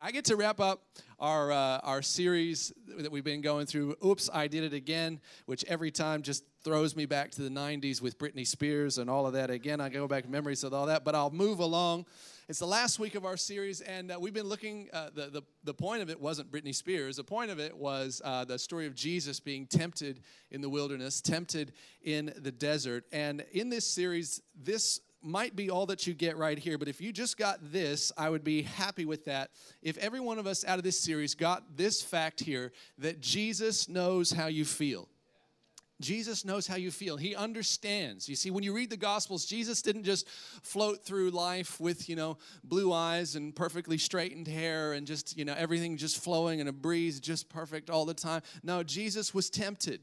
I get to wrap up our series that we've been going through, Oops, I Did It Again, which every time just throws me back to the 90s with Britney Spears and all of that. Again, I go back to memories of all that, but I'll move along. It's the last week of our series, and we've been looking, the point of it wasn't Britney Spears. The point of it was the story of Jesus being tempted in the wilderness, tempted in the desert. And in this series, this might be all that you get right here, but if you just got this, I would be happy with that. If every one of us out of this series got this fact here, that Jesus knows how you feel. Jesus knows how you feel. He understands. You see, when you read the Gospels, Jesus didn't just float through life with, blue eyes and perfectly straightened hair and just, everything just flowing and a breeze just perfect all the time. No, Jesus was tempted.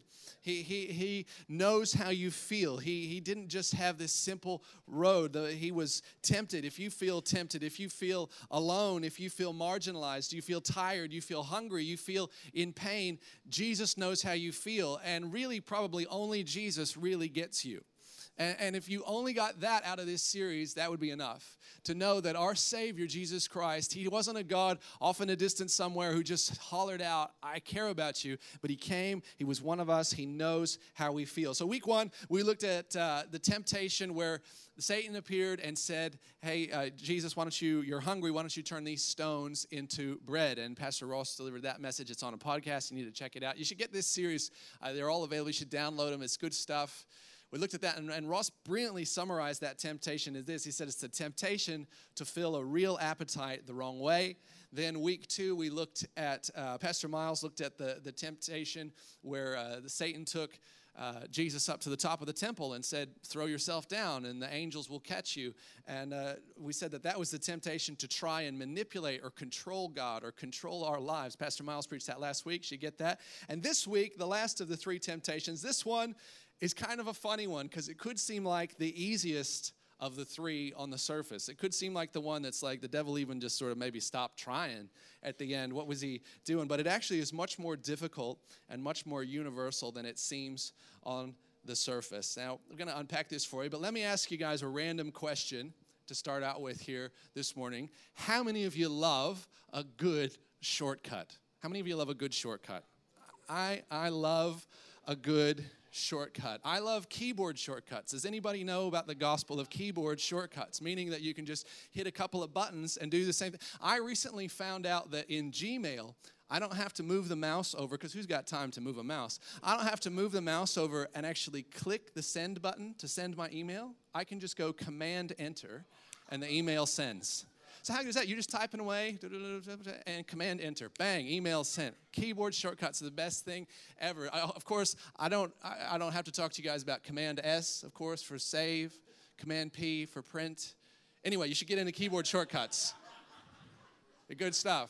He knows how you feel. He didn't just have this simple road. He was tempted. If you feel tempted, if you feel alone, if you feel marginalized, you feel tired, you feel hungry, you feel in pain, Jesus knows how you feel. And really, probably only Jesus really gets you. And if you only got that out of this series, that would be enough to know that our Savior, Jesus Christ, He wasn't a God off in a distance somewhere who just hollered out, I care about you, but He came, He was one of us, He knows how we feel. So week one, we looked at the temptation where Satan appeared and said, hey, Jesus, you're hungry, why don't you turn these stones into bread? And Pastor Ross delivered that message. It's on a podcast. You need to check it out. You should get this series. They're all available. You should download them. It's good stuff. We looked at that, and Ross brilliantly summarized that temptation as this. He said it's the temptation to fill a real appetite the wrong way. Then week two, we looked at, Pastor Miles looked at the temptation where Satan took Jesus up to the top of the temple and said, throw yourself down and the angels will catch you. And we said that was the temptation to try and manipulate or control God or control our lives. Pastor Miles preached that last week. You get that? And this week, the last of the three temptations, this one is kind of a funny one because it could seem like the easiest of the three on the surface. It could seem like the one that's like the devil even just sort of maybe stopped trying at the end. What was he doing? But it actually is much more difficult and much more universal than it seems on the surface. Now, I'm going to unpack this for you, but let me ask you guys a random question to start out with here this morning. How many of you love a good shortcut? How many of you love a good shortcut? I love a good shortcut. I love keyboard shortcuts. Does anybody know about the gospel of keyboard shortcuts? Meaning that you can just hit a couple of buttons and do the same thing. I recently found out that in Gmail, I don't have to move the mouse over, because who's got time to move a mouse? I don't have to move the mouse over and actually click the send button to send my email. I can just go Command Enter and the email sends. So how good is that? You're just typing away and Command Enter. Bang, email sent. Keyboard shortcuts are the best thing ever. Of course, I don't have to talk to you guys about Command S, of course, for save, Command P for print. Anyway, you should get into keyboard shortcuts. They're good stuff.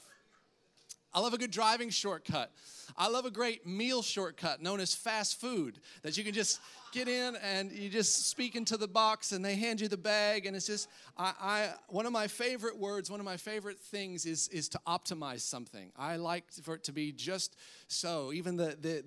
I love a good driving shortcut. I love a great meal shortcut known as fast food that you can just get in and you just speak into the box and they hand you the bag, and it's just, one of my favorite words, one of my favorite things is to optimize something. I like for it to be just so. Even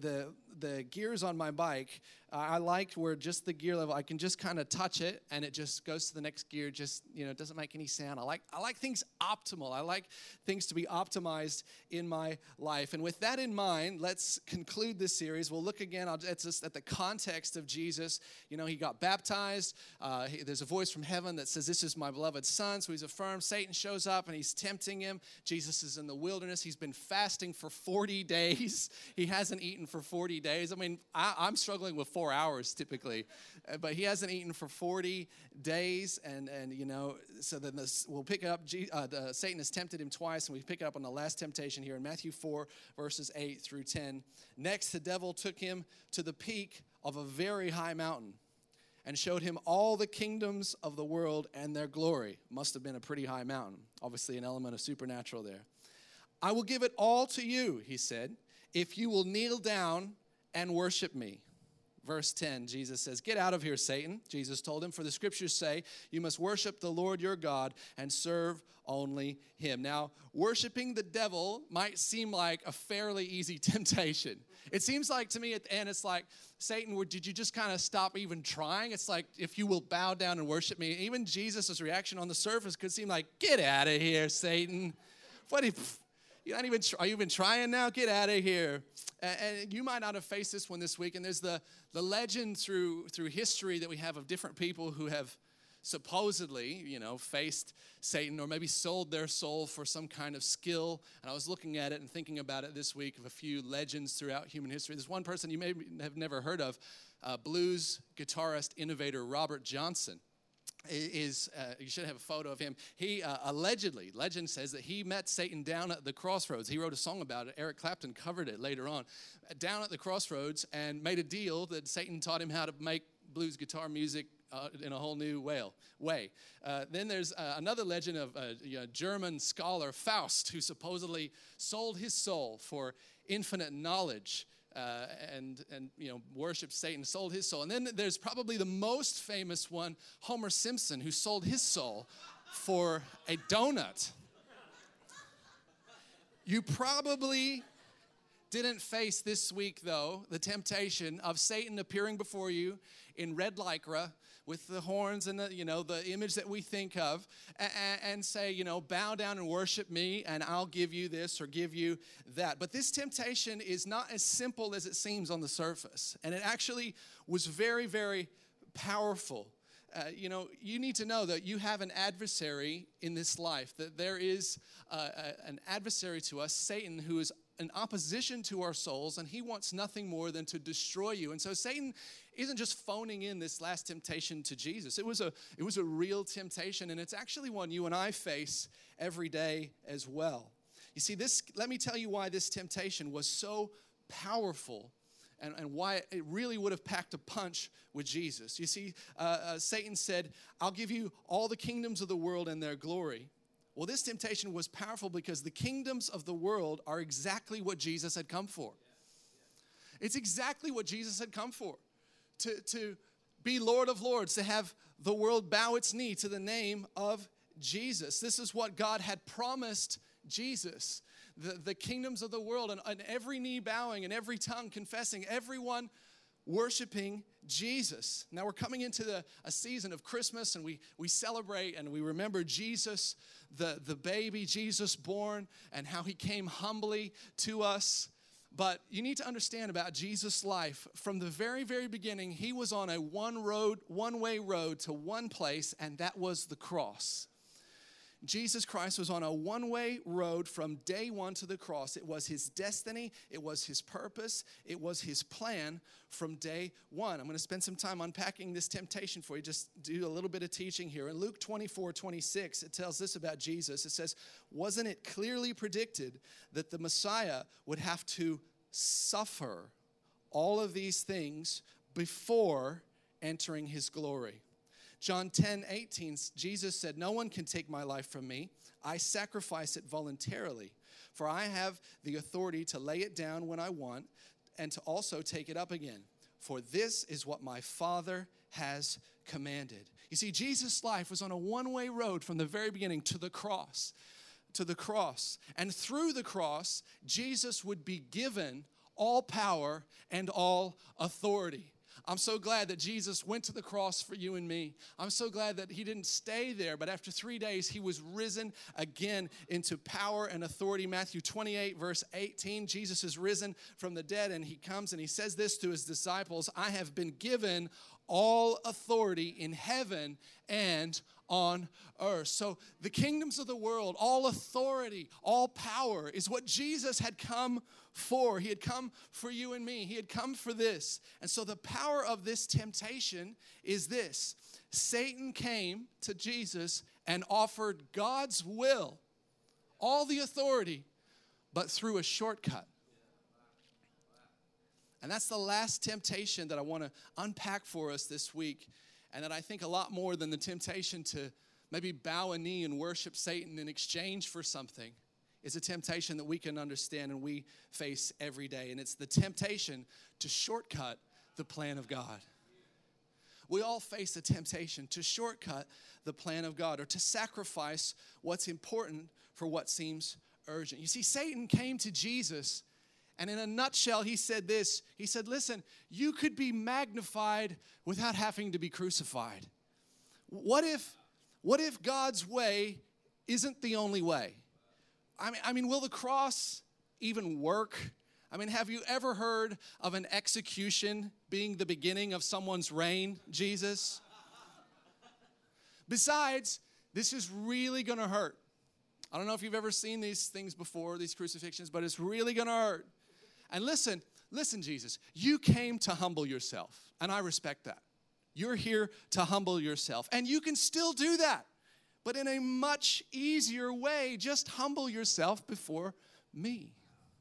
the gears on my bike, I like where just the gear level, I can just kind of touch it and it just goes to the next gear. Just, it doesn't make any sound. I like things optimal. I like things to be optimized in my life. And with that in mind, let's conclude this series. We'll look again at the context of Jesus. He got baptized. There's a voice from heaven that says, this is my beloved son. So he's affirmed. Satan shows up and he's tempting him. Jesus is in the wilderness. He's been fasting for 40 days. He hasn't eaten for 40 days. I mean, I'm struggling with 4 hours typically, but he hasn't eaten for 40 days. And so then we'll pick it up. Satan has tempted him twice, and we pick it up on the last temptation here in Matthew 4, verses 8 through 10. Next, the devil took him to the peak of a very high mountain and showed him all the kingdoms of the world and their glory. Must have been a pretty high mountain. Obviously an element of supernatural there. I will give it all to you, he said, if you will kneel down and worship me. Verse 10, Jesus says, get out of here, Satan. Jesus told him, for the scriptures say, you must worship the Lord your God and serve only him. Now, worshiping the devil might seem like a fairly easy temptation. It seems like to me at the end, it's like, Satan, did you just kind of stop even trying? It's like, if you will bow down and worship me. Even Jesus' reaction on the surface could seem like, get out of here, Satan. What if you're not even, are you even trying now? Get out of here. And you might not have faced this one this week. And there's the legend through history that we have of different people who have supposedly, faced Satan or maybe sold their soul for some kind of skill. And I was looking at it and thinking about it this week of a few legends throughout human history. There's one person you may have never heard of, blues guitarist, innovator Robert Johnson. You should have a photo of him. He allegedly, legend says that he met Satan down at the crossroads. He wrote a song about it. Eric Clapton covered it later on. Down at the crossroads, and made a deal that Satan taught him how to make blues guitar music in a whole new way. Then there's another legend of a German scholar, Faust, who supposedly sold his soul for infinite knowledge. And worshiped Satan, sold his soul. And then there's probably the most famous one, Homer Simpson, who sold his soul for a donut. You probably didn't face this week, though, the temptation of Satan appearing before you in red lycra with the horns and the image that we think of, and say, bow down and worship me, and I'll give you this or give you that. But this temptation is not as simple as it seems on the surface, and it actually was very, very powerful. You need to know that you have an adversary in this life, that there is an adversary to us, Satan, who is in opposition to our souls, and he wants nothing more than to destroy you. And so Satan isn't just phoning in this last temptation to Jesus. It was a real temptation, and it's actually one you and I face every day as well. You see, let me tell you why this temptation was so powerful and why it really would have packed a punch with Jesus. You see, Satan said, I'll give you all the kingdoms of the world and their glory. Well, this temptation was powerful because the kingdoms of the world are exactly what Jesus had come for. It's exactly what Jesus had come for. To be Lord of Lords, to have the world bow its knee to the name of Jesus. This is what God had promised Jesus. The kingdoms of the world, and every knee bowing and every tongue confessing, everyone worshiping Jesus. Now we're coming into a season of Christmas, and we celebrate and we remember Jesus, the baby, Jesus born, and how he came humbly to us. But you need to understand about Jesus' life. From the very, very beginning, he was on a one-way road to one place, and that was the cross. Jesus Christ was on a one-way road from day one to the cross. It was his destiny. It was his purpose. It was his plan from day one. I'm going to spend some time unpacking this temptation for you. Just do a little bit of teaching here. In Luke 24:26, it tells this about Jesus. It says, wasn't it clearly predicted that the Messiah would have to suffer all of these things before entering his glory? John 10:18, Jesus said, no one can take my life from me. I sacrifice it voluntarily, for I have the authority to lay it down when I want and to also take it up again. For this is what my Father has commanded. You see, Jesus' life was on a one-way road from the very beginning to the cross. And through the cross, Jesus would be given all power and all authority. I'm so glad that Jesus went to the cross for you and me. I'm so glad that he didn't stay there, but after 3 days, he was risen again into power and authority. Matthew 28, verse 18, Jesus is risen from the dead, and he comes and he says this to his disciples, I have been given all authority in heaven and on earth. So the kingdoms of the world, all authority, all power is what Jesus had come for. He had come for you and me. He had come for this. And so the power of this temptation is this. Satan came to Jesus and offered God's will, all the authority, but through a shortcut. And that's the last temptation that I want to unpack for us this week, and that I think a lot more than the temptation to maybe bow a knee and worship Satan in exchange for something is a temptation that we can understand and we face every day. And it's the temptation to shortcut the plan of God. We all face the temptation to shortcut the plan of God or to sacrifice what's important for what seems urgent. You see, Satan came to Jesus, and in a nutshell, he said this. He said, listen, you could be magnified without having to be crucified. What if God's way isn't the only way? I mean, will the cross even work? I mean, have you ever heard of an execution being the beginning of someone's reign, Jesus? Besides, this is really going to hurt. I don't know if you've ever seen these things before, these crucifixions, but it's really going to hurt. And listen, Jesus, you came to humble yourself, and I respect that. You're here to humble yourself, and you can still do that, but in a much easier way. Just humble yourself before me.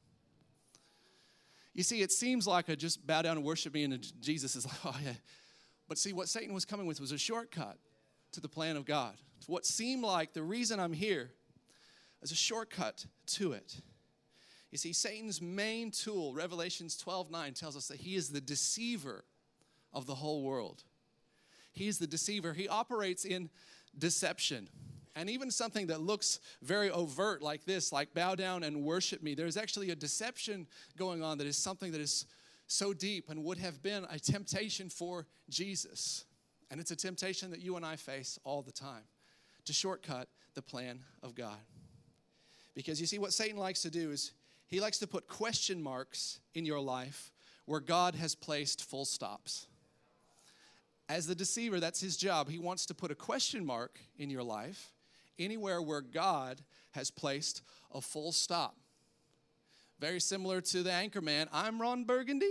You see, it seems like just bow down and worship me, and Jesus is like, oh yeah. But see, what Satan was coming with was a shortcut to the plan of God. What seemed like the reason I'm here is a shortcut to it. You see, Satan's main tool, Revelations 12:9, tells us that he is the deceiver of the whole world. He is the deceiver. He operates in deception. And even something that looks very overt like this, like bow down and worship me, there's actually a deception going on that is something that is so deep and would have been a temptation for Jesus. And it's a temptation that you and I face all the time, to shortcut the plan of God. Because you see, what Satan likes to do is he likes to put question marks in your life where God has placed full stops. As the deceiver, that's his job. He wants to put a question mark in your life anywhere where God has placed a full stop. Very similar to the anchor man. I'm Ron Burgundy.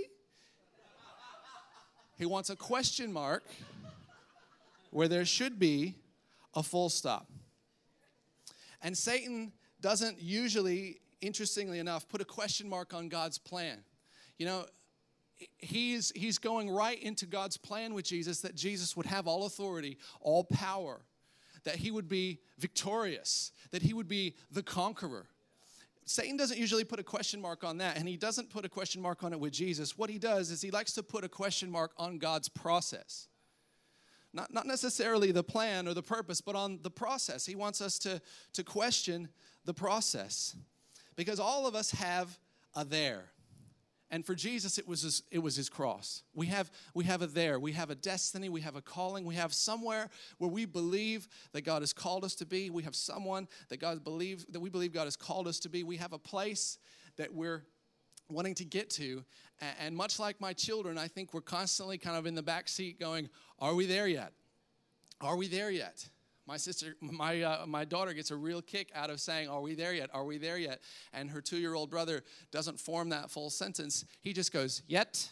He wants a question mark where there should be a full stop. And Satan doesn't usually, interestingly enough, put a question mark on God's plan. You know, he's going right into God's plan with Jesus, that Jesus would have all authority, all power, that he would be victorious, that he would be the conqueror. Satan doesn't usually put a question mark on that, and he doesn't put a question mark on it with Jesus. What he does is he likes to put a question mark on God's process. Not necessarily the plan or the purpose, but on the process. He wants us to question the process, because all of us have a there. And for Jesus, it was his cross. We have a there. We have a destiny. We have a calling. We have somewhere where we believe that God has called us to be. We have someone that we believe God has called us to be. We have a place that we're wanting to get to. And much like my children, I think we're constantly kind of in the back seat going, are we there yet? Are we there yet? My daughter gets a real kick out of saying, are we there yet? Are we there yet? And her 2-year-old brother doesn't form that full sentence. He just goes, yet.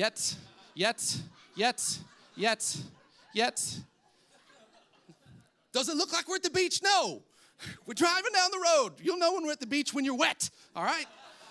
Does it look like we're at the beach? No. We're driving down the road. You'll know when we're at the beach when you're wet, all right?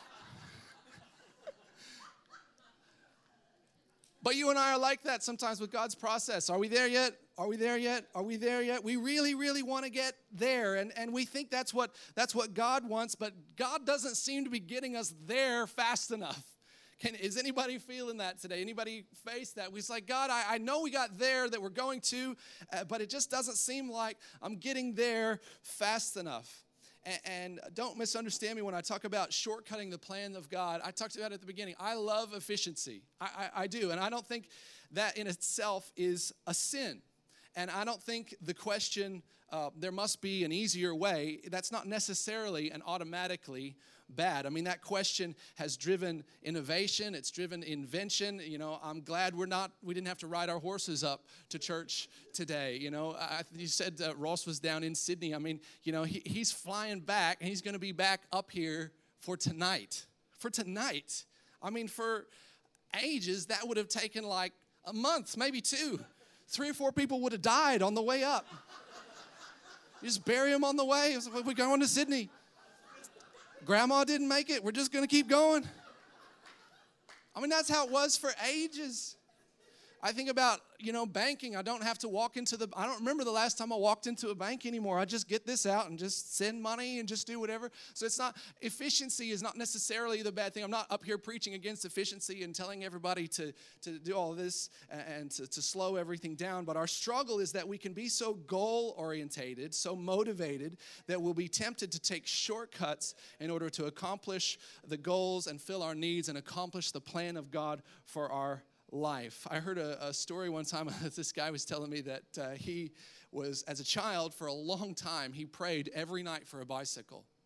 But you and I are like that sometimes with God's process. Are we there yet? Are we there yet? Are we there yet? We really, really want to get there. And we think that's what God wants, but God doesn't seem to be getting us there fast enough. Is anybody feeling that today? Anybody face that? We're like, God, I know we got there that we're going to, but it just doesn't seem like I'm getting there fast enough. And don't misunderstand me when I talk about shortcutting the plan of God. I talked about it at the beginning. I love efficiency. I do. And I don't think that in itself is a sin. And I don't think the question, there must be an easier way, that's not necessarily and automatically bad. I mean, that question has driven innovation. It's driven invention. You know, I'm glad we didn't have to ride our horses up to church today. You know, you said Ross was down in Sydney. I mean, you know, he's flying back, and he's going to be back up here for tonight. For tonight. I mean, for ages, that would have taken like a month, maybe 2. 3 or 4 people would have died on the way up. You just bury them on the way. We're going to Sydney. Grandma didn't make it. We're just going to keep going. I mean, that's how it was for ages. I think about, you know, banking. I don't remember the last time I walked into a bank anymore. I just get this out and just send money and just do whatever. So efficiency is not necessarily the bad thing. I'm not up here preaching against efficiency and telling everybody to do all of this and to slow everything down. But our struggle is that we can be so goal-orientated, so motivated, that we'll be tempted to take shortcuts in order to accomplish the goals and fill our needs and accomplish the plan of God for our life. I heard a story one time. This guy was telling me that he was, as a child, for a long time, he prayed every night for a bicycle.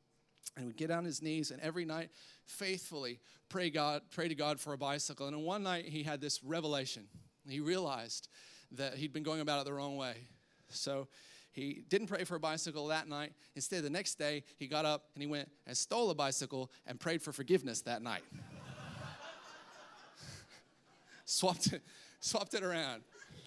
And would get on his knees and every night faithfully pray to God for a bicycle. And then one night he had this revelation. He realized that he'd been going about it the wrong way. So he didn't pray for a bicycle that night. Instead, the next day, he got up and he went and stole a bicycle and prayed for forgiveness that night. Swapped it around.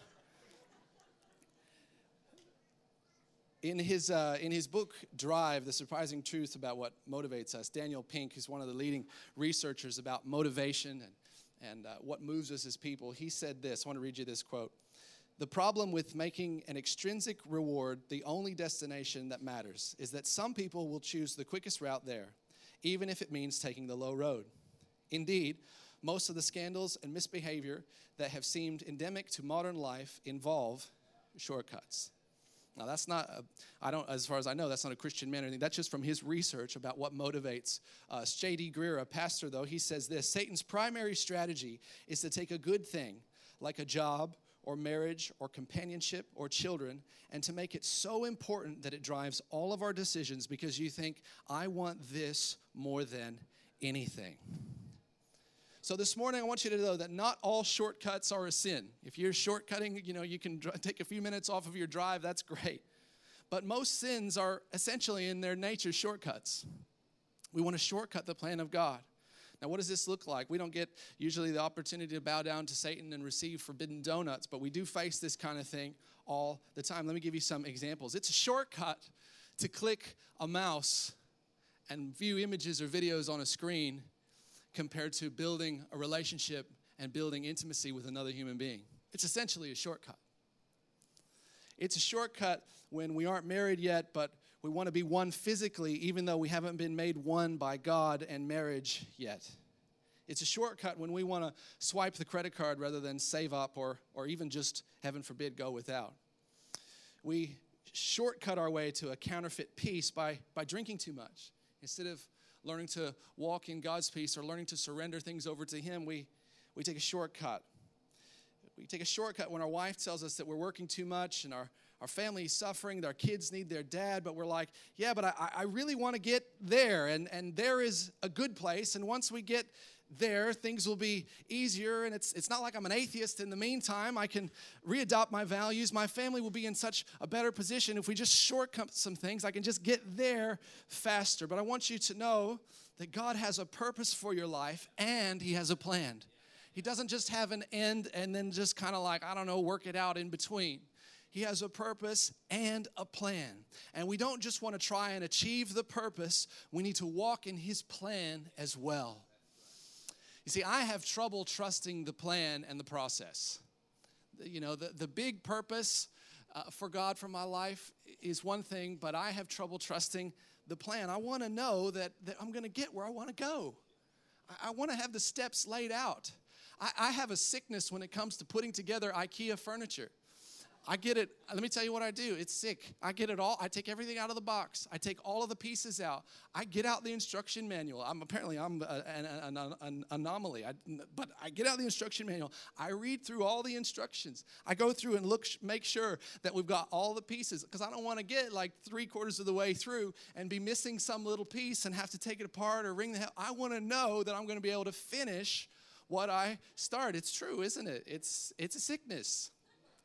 In his book, Drive, The Surprising Truth About What Motivates Us, Daniel Pink, who's one of the leading researchers about motivation and what moves us as people, he said this. I want to read you this quote. "The problem with making an extrinsic reward the only destination that matters is that some people will choose the quickest route there, even if it means taking the low road. Indeed, most of the scandals and misbehavior that have seemed endemic to modern life involve shortcuts." Now, that's not, as far as I know, that's not a Christian man or anything. That's just from his research about what motivates us. J.D. Greer, a pastor, though, he says this: Satan's primary strategy is to take a good thing, like a job or marriage or companionship or children, and to make it so important that it drives all of our decisions because you think, I want this more than anything. So this morning, I want you to know that not all shortcuts are a sin. If you're shortcutting, you can take a few minutes off of your drive, that's great. But most sins are essentially in their nature shortcuts. We want to shortcut the plan of God. Now, what does this look like? We don't get usually the opportunity to bow down to Satan and receive forbidden donuts, but we do face this kind of thing all the time. Let me give you some examples. It's a shortcut to click a mouse and view images or videos on a screen compared to building a relationship and building intimacy with another human being. It's essentially a shortcut. It's a shortcut when we aren't married yet, but we want to be one physically, even though we haven't been made one by God and marriage yet. It's a shortcut when we want to swipe the credit card rather than save up or even just, heaven forbid, go without. We shortcut our way to a counterfeit peace by drinking too much. Instead of learning to walk in God's peace or learning to surrender things over to Him, we take a shortcut. We take a shortcut when our wife tells us that we're working too much and our family is suffering, our kids need their dad, but we're like, yeah, but I really want to get there, and there is a good place, and once we get there, things will be easier, and it's not like I'm an atheist in the meantime. I can readopt my values. My family will be in such a better position if we just shortcut some things. I can just get there faster. But I want you to know that God has a purpose for your life, and He has a plan. He doesn't just have an end and then just kind of like, work it out in between. He has a purpose and a plan. And we don't just want to try and achieve the purpose. We need to walk in His plan as well. You see, I have trouble trusting the plan and the process. The big purpose for God for my life is one thing, but I have trouble trusting the plan. I want to know that I'm going to get where I want to go. I want to have the steps laid out. I have a sickness when it comes to putting together IKEA furniture. I get it. Let me tell you what I do. It's sick. I get it all. I take everything out of the box. I take all of the pieces out. I get out the instruction manual. I'm an anomaly. But I get out the instruction manual. I read through all the instructions. I go through and make sure that we've got all the pieces, because I don't want to get like 3/4 of the way through and be missing some little piece and have to take it apart or ring the hell. I want to know that I'm going to be able to finish what I start. It's true, isn't it? It's a sickness.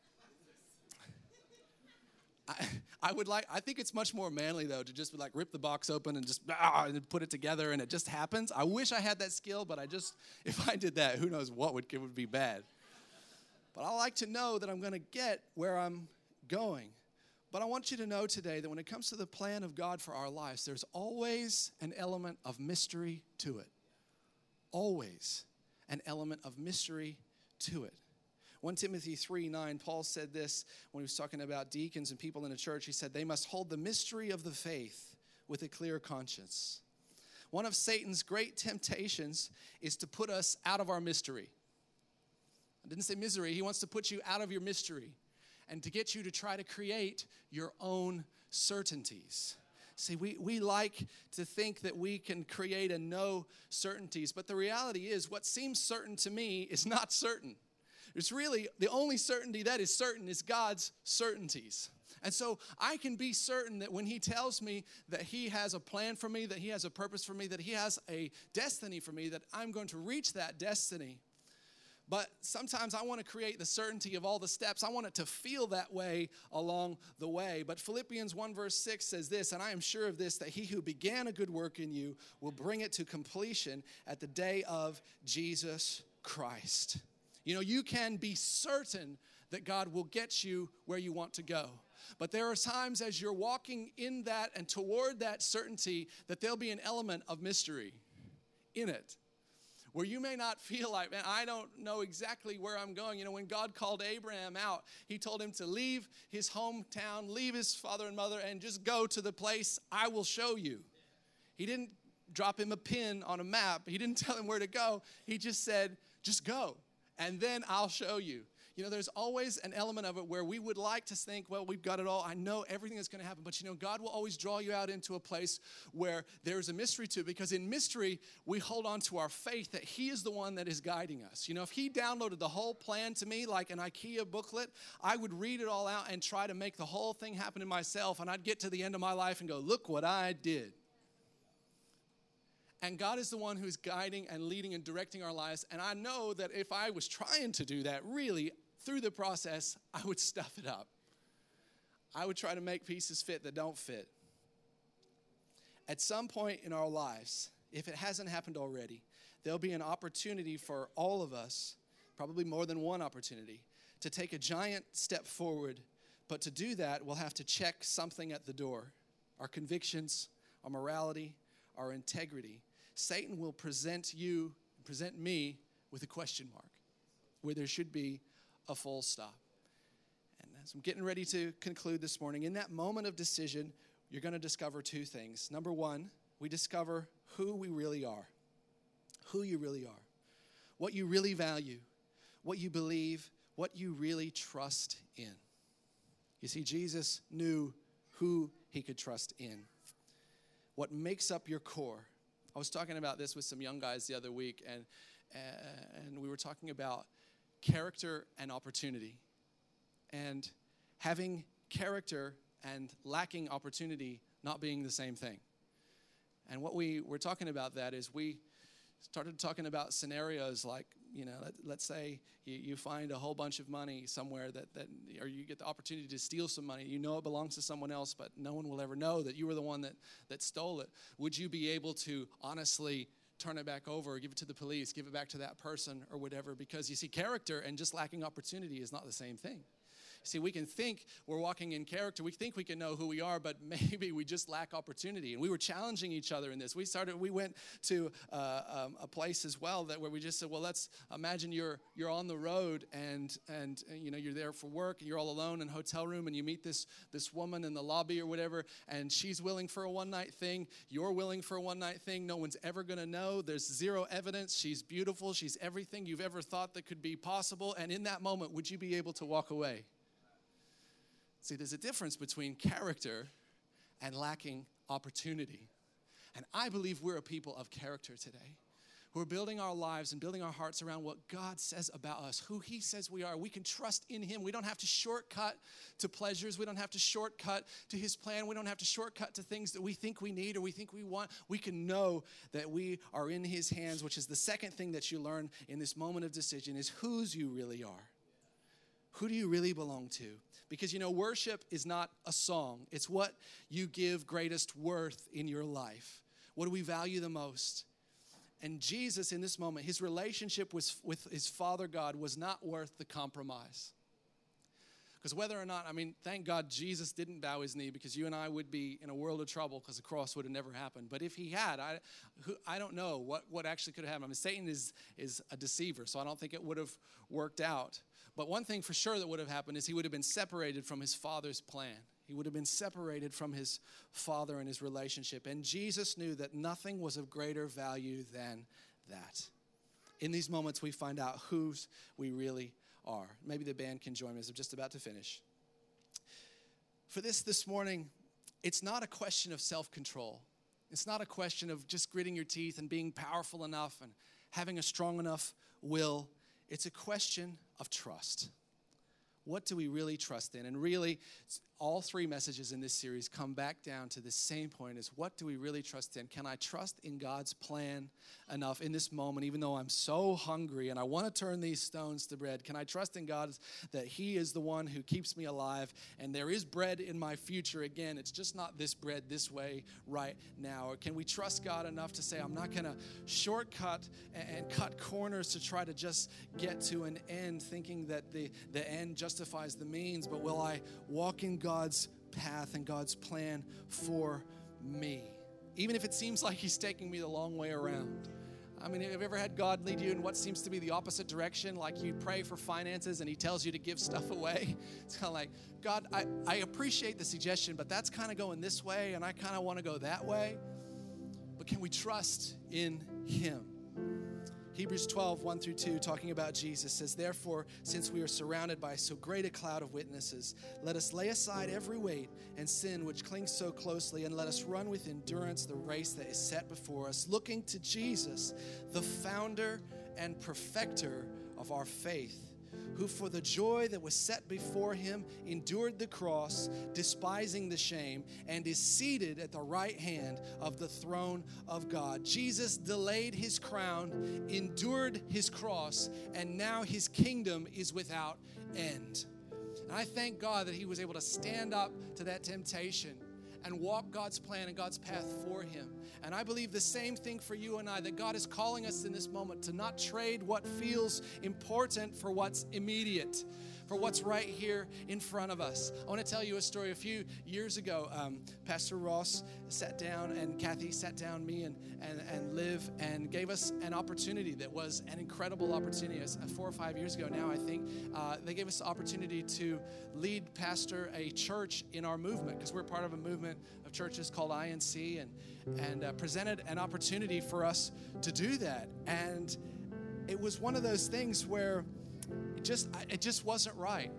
I think it's much more manly, though, to just like rip the box open and just and put it together and it just happens. I wish I had that skill, but if I did that, who knows what would be bad. But I like to know that I'm going to get where I'm going. But I want you to know today that when it comes to the plan of God for our lives, there's always an element of mystery to it. Always an element of mystery to it. 1 Timothy 3:9, Paul said this when he was talking about deacons and people in the church. He said, they must hold the mystery of the faith with a clear conscience. One of Satan's great temptations is to put us out of our mystery. I didn't say misery. He wants to put you out of your mystery and to get you to try to create your own certainties. See, we like to think that we can create and know certainties, but the reality is what seems certain to me is not certain. It's really the only certainty that is certain is God's certainties. And so I can be certain that when he tells me that he has a plan for me, that he has a purpose for me, that he has a destiny for me, that I'm going to reach that destiny. But sometimes I want to create the certainty of all the steps. I want it to feel that way along the way. But Philippians 1 verse 6 says this, and I am sure of this, that he who began a good work in you will bring it to completion at the day of Jesus Christ. You know, you can be certain that God will get you where you want to go. But there are times as you're walking in that and toward that certainty that there'll be an element of mystery in it, where you may not feel like, man, I don't know exactly where I'm going. You know, when God called Abraham out, he told him to leave his hometown, leave his father and mother, and just go to the place I will show you. He didn't drop him a pin on a map. He didn't tell him where to go. He just said, just go, and then I'll show you. You know, there's always an element of it where we would like to think, well, we've got it all. I know everything that's going to happen. But, you know, God will always draw you out into a place where there's a mystery to it. Because in mystery, we hold on to our faith that he is the one that is guiding us. You know, if he downloaded the whole plan to me like an IKEA booklet, I would read it all out and try to make the whole thing happen in myself. And I'd get to the end of my life and go, look what I did. And God is the one who's guiding and leading and directing our lives. And I know that if I was trying to do that, really, through the process, I would stuff it up. I would try to make pieces fit that don't fit. At some point in our lives, if it hasn't happened already, there'll be an opportunity for all of us, probably more than one opportunity, to take a giant step forward. But to do that, we'll have to check something at the door. Our convictions, our morality, our integrity. Satan will present me with a question mark where there should be a full stop. And as I'm getting ready to conclude this morning, in that moment of decision, you're going to discover two things. Number one, we discover who we really are, who you really are, what you really value, what you believe, what you really trust in. You see, Jesus knew who he could trust in, what makes up your core. I was talking about this with some young guys the other week, and we were talking about character and opportunity, and having character and lacking opportunity not being the same thing. And what we were talking about that is we started talking about scenarios like, you know, let's say you find a whole bunch of money somewhere or you get the opportunity to steal some money. You know it belongs to someone else, but no one will ever know that you were the one that stole it. Would you be able to honestly turn it back over, give it to the police, give it back to that person or whatever? Because you see, character and just lacking opportunity is not the same thing. See, we can think we're walking in character. We think we can know who we are, but maybe we just lack opportunity. And we were challenging each other in this. We went to a place as well where we just said, well, let's imagine you're on the road and you know, you're there for work and you're all alone in a hotel room and you meet this woman in the lobby or whatever, and she's willing for a one-night thing. You're willing for a one-night thing. No one's ever going to know. There's zero evidence. She's beautiful. She's everything you've ever thought that could be possible. And in that moment, would you be able to walk away? See, there's a difference between character and lacking opportunity. And I believe we're a people of character today. We're building our lives and building our hearts around what God says about us, who he says we are. We can trust in him. We don't have to shortcut to pleasures. We don't have to shortcut to his plan. We don't have to shortcut to things that we think we need or we think we want. We can know that we are in his hands, which is the second thing that you learn in this moment of decision, is whose you really are. Who do you really belong to? Because, you know, worship is not a song. It's what you give greatest worth in your life. What do we value the most? And Jesus, in this moment, his relationship with his Father God was not worth the compromise. Because whether or not, I mean, thank God Jesus didn't bow his knee, because you and I would be in a world of trouble because the cross would have never happened. But if he had, I don't know what actually could have happened. I mean, Satan is a deceiver, so I don't think it would have worked out. But one thing for sure that would have happened is he would have been separated from his Father's plan. He would have been separated from his Father and his relationship. And Jesus knew that nothing was of greater value than that. In these moments, we find out whose we really are. Maybe the band can join me as I'm just about to finish. For this morning, it's not a question of self-control. It's not a question of just gritting your teeth and being powerful enough and having a strong enough will. It's a question of trust. what do we really trust in? And really, all three messages in this series come back down to the same point: is what do we really trust in? Can I trust in God's plan enough in this moment, even though I'm so hungry and I want to turn these stones to bread? Can I trust in God that He is the one who keeps me alive, and there is bread in my future? Again, it's just not this bread this way right now. Or can we trust God enough to say, I'm not going to shortcut and cut corners to try to just get to an end, thinking that the end justifies the means, but will I walk in God's path and God's plan for me, even if it seems like He's taking me the long way around? I mean, have you ever had God lead you in what seems to be the opposite direction? Like you pray for finances and He tells you to give stuff away. It's kind of like, God, I appreciate the suggestion, but that's kind of going this way and I kind of want to go that way. But can we trust in Him? Hebrews 12, 1 through 2, talking about Jesus, says, therefore, since we are surrounded by so great a cloud of witnesses, let us lay aside every weight and sin which clings so closely, and let us run with endurance the race that is set before us, looking to Jesus, the founder and perfecter of our faith, who for the joy that was set before Him endured the cross, despising the shame, and is seated at the right hand of the throne of God. Jesus delayed His crown, endured His cross, and now His kingdom is without end. And I thank God that He was able to stand up to that temptation and walk God's plan and God's path for Him. And I believe the same thing for you and I, that God is calling us in this moment to not trade what feels important for what's immediate, for what's right here in front of us. I want to tell you a story. A few years ago, Pastor Ross sat down, and Kathy sat down, me and Liv, and gave us an opportunity that was an incredible opportunity. 4 or 5 years ago now, I think, they gave us the opportunity to lead pastor a church in our movement, because we're part of a movement of churches called INC, and presented an opportunity for us to do that. And it was one of those things where it just wasn't right.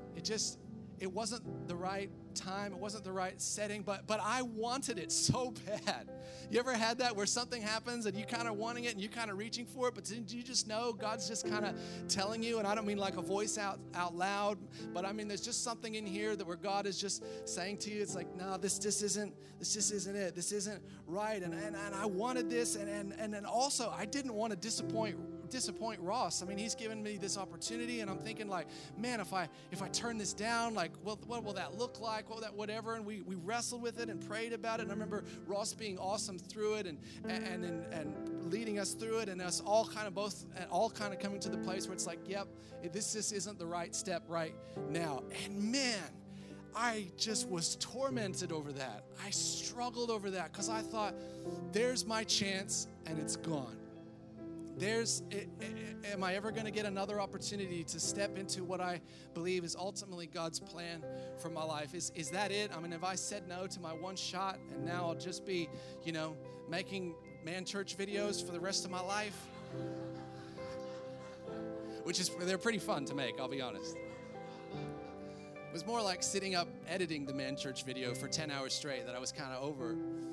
It wasn't the right time. It wasn't the right setting, but I wanted it so bad. You ever had that where something happens and you kind of wanting it and you kind of reaching for it, but did you just know God's just kind of telling you? And I don't mean like a voice out loud, but I mean there's just something in here that where God is just saying to you, it's like, no, this just isn't it. This isn't right. And I wanted this, and then also I didn't want to disappoint Ross. I mean, he's given me this opportunity, and I'm thinking like, man, if I turn this down, like, what will that look like? What will that, whatever? And we wrestled with it and prayed about it. And I remember Ross being awesome through it and leading us through it, and us all kind of coming to the place where it's like, yep, this just isn't the right step right now. And man, I just was tormented over that. I struggled over that because I thought, there's my chance and it's gone. Am I ever going to get another opportunity to step into what I believe is ultimately God's plan for my life? Is that it? I mean, have I said no to my one shot and now I'll just be, making man church videos for the rest of my life? They're pretty fun to make, I'll be honest. It was more like sitting up editing the man church video for 10 hours straight that I was kind of over.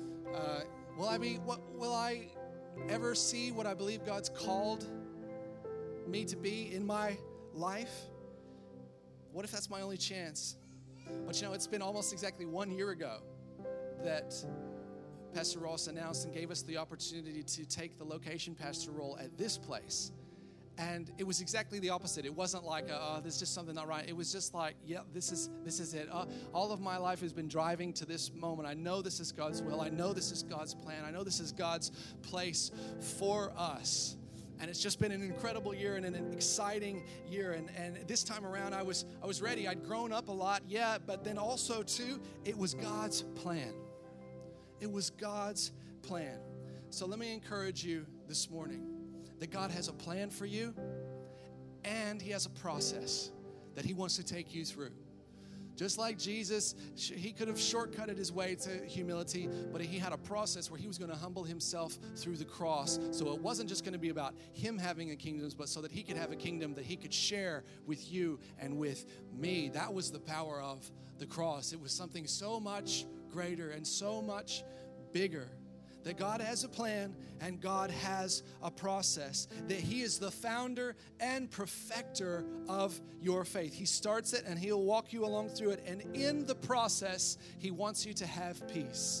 Will I ever see what I believe God's called me to be in my life? What if that's my only chance? But it's been almost exactly 1 year ago that Pastor Ross announced and gave us the opportunity to take the location pastor role at this place. And it was exactly the opposite. It wasn't like, there's just something not right. It was just like, yeah, this is it. All of my life has been driving to this moment. I know this is God's will. I know this is God's plan. I know this is God's place for us. And it's just been an incredible year and an exciting year. And this time around, I was ready. I'd grown up a lot, yeah, but then also, too, it was God's plan. It was God's plan. So let me encourage you this morning that God has a plan for you, and He has a process that He wants to take you through. Just like Jesus, He could have shortcutted His way to humility, but He had a process where He was going to humble Himself through the cross. So it wasn't just going to be about Him having a kingdom, but so that He could have a kingdom that He could share with you and with me. That was the power of the cross. It was something so much greater and so much bigger that God has a plan and God has a process, that He is the founder and perfecter of your faith. He starts it and He'll walk you along through it. And in the process, He wants you to have peace.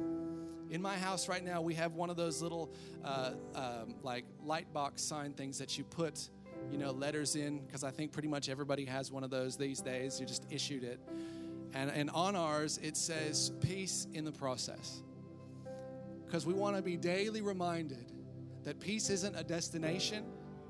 In my house right now, we have one of those little like light box sign things that you put, letters in, because I think pretty much everybody has one of those these days. You just issued it. And on ours, it says, peace in the process. Because we want to be daily reminded that peace isn't a destination,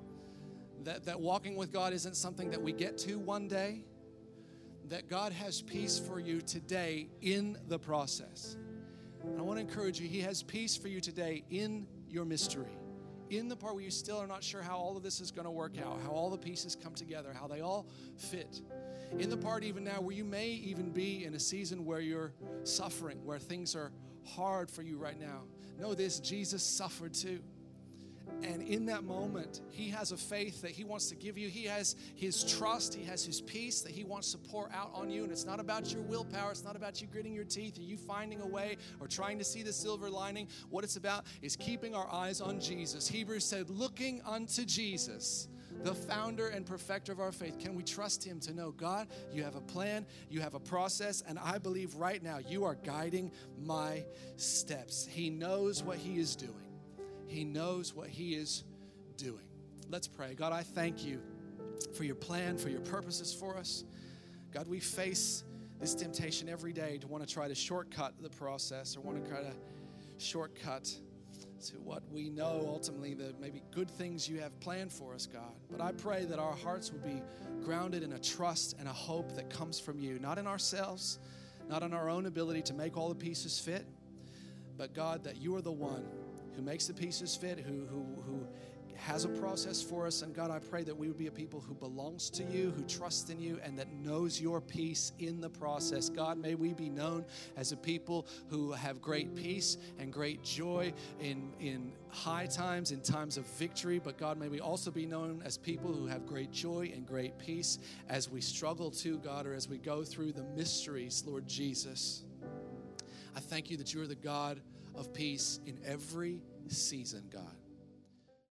that walking with God isn't something that we get to one day, that God has peace for you today in the process. And I want to encourage you, He has peace for you today in your mystery, in the part where you still are not sure how all of this is going to work out, how all the pieces come together, how they all fit. In the part even now where you may even be in a season where you're suffering, where things are hard for you right now. Know this, Jesus suffered too. And in that moment, He has a faith that He wants to give you. He has His trust. He has His peace that He wants to pour out on you. And it's not about your willpower. It's not about you gritting your teeth or you finding a way or trying to see the silver lining. What it's about is keeping our eyes on Jesus. Hebrews said, looking unto Jesus, the founder and perfecter of our faith. Can we trust Him to know, God, you have a plan, you have a process, and I believe right now you are guiding my steps. He knows what He is doing. He knows what He is doing. Let's pray. God, I thank you for your plan, for your purposes for us. God, we face this temptation every day to want to try to shortcut the process or want to try to shortcut to what we know ultimately the maybe good things you have planned for us, God. But I pray that our hearts would be grounded in a trust and a hope that comes from you, not in ourselves, not in our own ability to make all the pieces fit, but God, that you are the one who makes the pieces fit, who has a process for us. And God, I pray that we would be a people who belongs to you, who trusts in you, and that knows your peace in the process. God, may we be known as a people who have great peace and great joy in high times, in times of victory. But God, may we also be known as people who have great joy and great peace as we struggle too, God, or as we go through the mysteries, Lord Jesus. I thank you that you are the God of peace in every season, God.